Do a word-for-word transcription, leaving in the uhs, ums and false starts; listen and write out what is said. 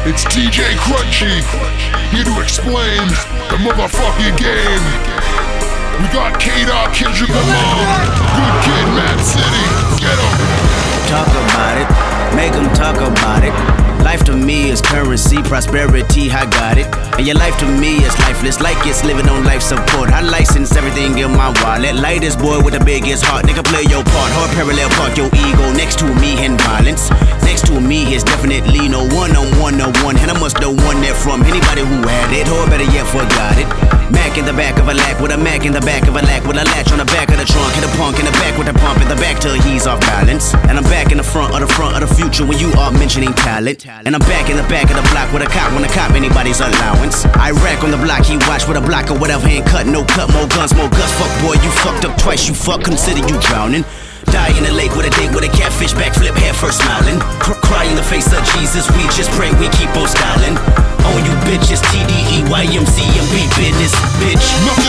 It's D J Crunchy, here to explain the motherfucking game. We got K-Dot, Kendrick Lamar, Good Kid, Mad City, get 'em. Talk about it, make 'em talk about it. Life to me is currency, prosperity, I got it. And your life to me is lifeless, like it's living on life support. I license everything in my wallet. Lightest boy with the biggest heart, nigga play your part. Hard parallel park your ego next to me in violence. Next to me is definitely no one on one on one. And I must know one that from anybody who had it, or better yet forgot it. Mac in the back of a lack with a Mac in the back of a lack with a latch on the back of the trunk. Hit a punk in the back with a pump in the back till he's off balance. And I'm back in the front of the front of the future when you are mentioning talent. And I'm back in the back of the block with a cop when a cop anybody's allowance. I rack on the block, he watch with a block or whatever, ain't cut, no cut, more guns, more guts. Fuck boy, you fucked up twice, you fuck, consider you drowning. Die in the lake with a date with a catfish, backflip, head first smiling. C- cry in the face of Jesus, we just pray we keep on styling. On you bitches, T D E, Y M C, and B business, bitch.